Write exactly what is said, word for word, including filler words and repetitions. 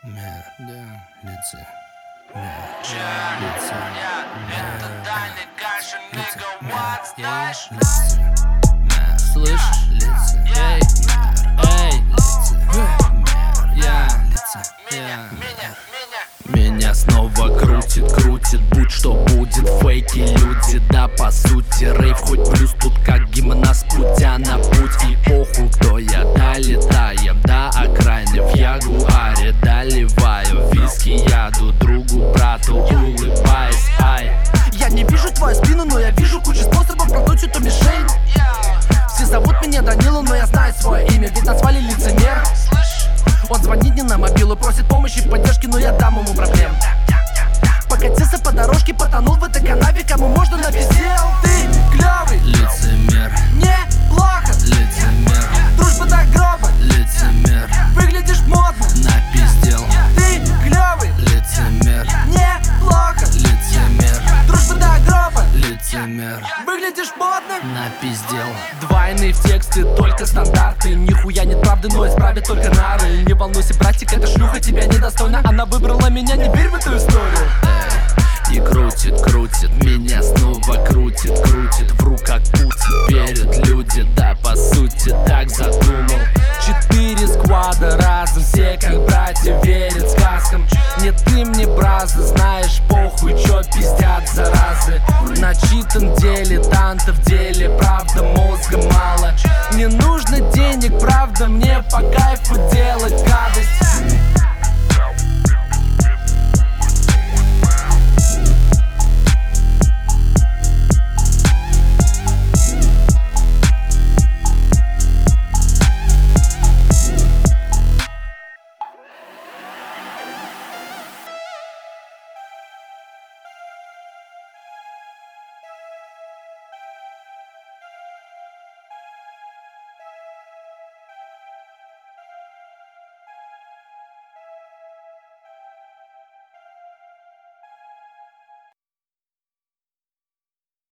Лица. Это Даня Кашин, nigga, what, знаешь? Слышишь? Лица. Эй, эй, я, Меня, меня, меня. меня снова крутит, крутит, будь что будет, фейки люди, да по сути рейв, хоть блюз тут как гимнаст, путя на путь, и похуй кто я, долетаем до окраины в ягуаре, доливаю виски яду другу, брату, улыбаясь, ай. Я не вижу твою спину, но я вижу кучу способов продуть эту мишень. Все зовут меня Данила, но я знаю свое имя, ведь назвали лицемер. Он звонит не на мобилу, просит помощи и поддержки, но я дам ему проблем. Покатился по дорожке, потонул в этой канаве, кому можно напиздел. Ты клёвый, Лицемер, неплохо, лицемер, дружба до гроба, лицемер, выглядишь модно. напиздел, Ты клёвый, лицемер, неплохо, лицемер, дружба до гроба, лицемер, выглядишь модно. напиздел. Двойные в тексте, только стандарты. Нихуя нет правды, но исправят только нары. Не волнуйся, братик, эта шлюха тебя недостойна. Она выбрала меня, не верь в эту историю. И крутит, крутит, меня снова крутит, крутит в руках Путин. Верят люди, да по сути так задумал. Четыре сквада разом, все как братья верят сказкам. Не ты мне, браза, знаешь, похуй, чё пиздят заразы. Начитан дилетант в деле, правда мозга мало. Не нужно денег, правда мне по кайфу делать.